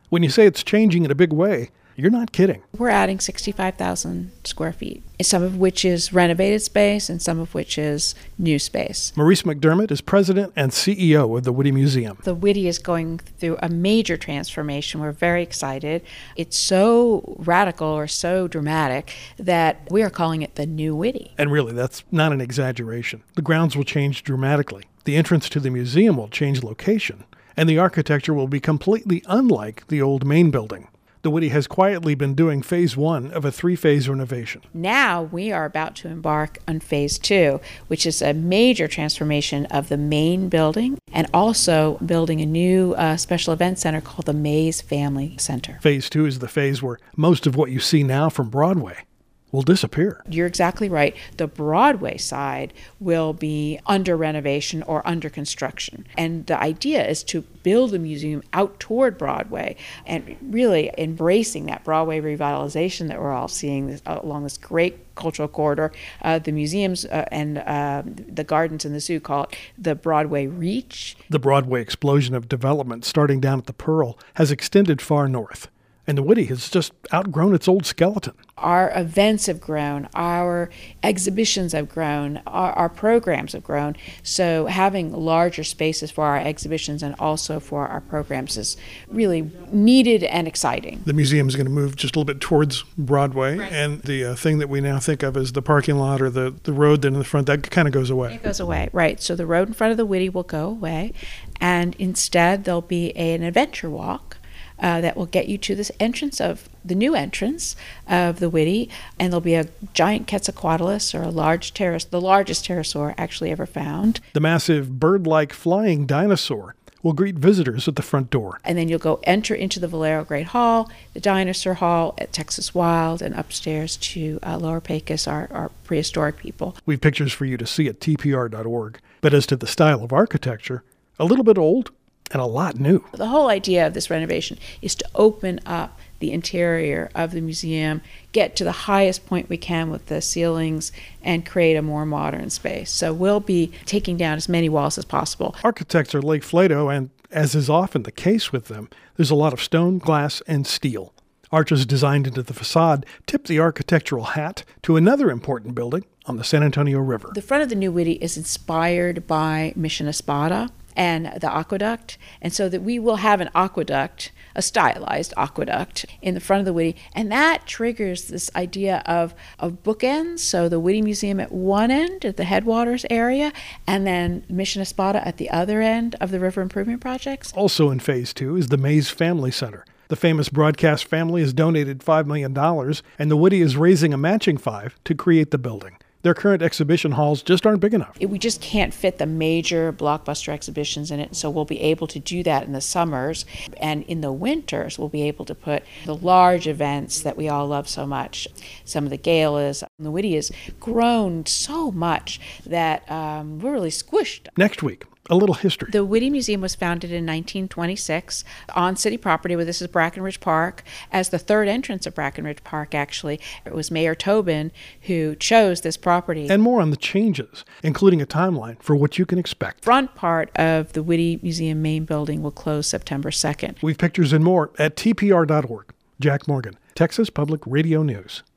When you say it's changing in a big way, you're not kidding. We're adding 65,000 square feet, some of which is renovated space and some of which is new space. Maurice McDermott is president and CEO of the Witte Museum. The Witte is going through a major transformation. We're very excited. It's so radical or so dramatic that we are calling it the New Witte. And really, that's not an exaggeration. The grounds will change dramatically. The entrance to the museum will change location, and the architecture will be completely unlike the old main building. The Witte has quietly been doing phase 1 of a 3-phase renovation. Now we are about to embark on phase 2, which is a major transformation of the main building and also building a new special event center called the Mays Family Center. Phase 2 is the phase where most of what you see now from Broadway will disappear. You're exactly right. The Broadway side will be under renovation or under construction. And the idea is to build the museum out toward Broadway and really embracing that Broadway revitalization that we're all seeing along this great cultural corridor. The museums and the gardens and the zoo call it the Broadway Reach. The Broadway explosion of development starting down at the Pearl has extended far north, and the Witte has just outgrown its old skeleton. Our events have grown, our exhibitions have grown, our programs have grown. So having larger spaces for our exhibitions and also for our programs is really needed and exciting. The museum is going to move just a little bit towards Broadway, right. And the thing that we now think of as the parking lot or the road that in the front, that kind of goes away. It goes away, right. So the road in front of the Witte will go away, and instead there'll be an adventure walk that will get you to this entrance of the new entrance of the Witte, and there'll be a giant Quetzalcoatlus, or a large the largest pterosaur actually ever found. The massive bird-like flying dinosaur will greet visitors at the front door. And then you'll enter into the Valero Great Hall, the Dinosaur Hall at Texas Wild, and upstairs to Lower Pecos, our prehistoric people. We have pictures for you to see at tpr.org. But as to the style of architecture, a little bit old, and a lot new. The whole idea of this renovation is to open up the interior of the museum, get to the highest point we can with the ceilings, and create a more modern space. So we'll be taking down as many walls as possible. Architects are Lake Flato, and as is often the case with them, there's a lot of stone, glass, and steel. Arches designed into the facade tip the architectural hat to another important building on the San Antonio River. The front of the New Witte is inspired by Mission Espada and the aqueduct, and so that we will have an aqueduct, a stylized aqueduct, in the front of the Witte, and that triggers this idea of bookends. So the Witte Museum at one end, at the headwaters area, and then Mission Espada at the other end of the river improvement projects. Also in phase 2 is the Mays Family Center. The famous broadcast family has donated $5 million, and the Witte is raising a matching $5 to create the building. Their current exhibition halls just aren't big enough. We just can't fit the major blockbuster exhibitions in it, so we'll be able to do that in the summers. And in the winters, we'll be able to put the large events that we all love so much. Some of the galas. The Witte has grown so much that we're really squished. Next week, a little history. The Witte Museum was founded in 1926 on city property, where this is Brackenridge Park, as the third entrance of Brackenridge Park, actually. It was Mayor Tobin who chose this property. And more on the changes, including a timeline for what you can expect. Front part of the Witte Museum main building will close September 2nd. We've pictures and more at tpr.org. Jack Morgan, Texas Public Radio News.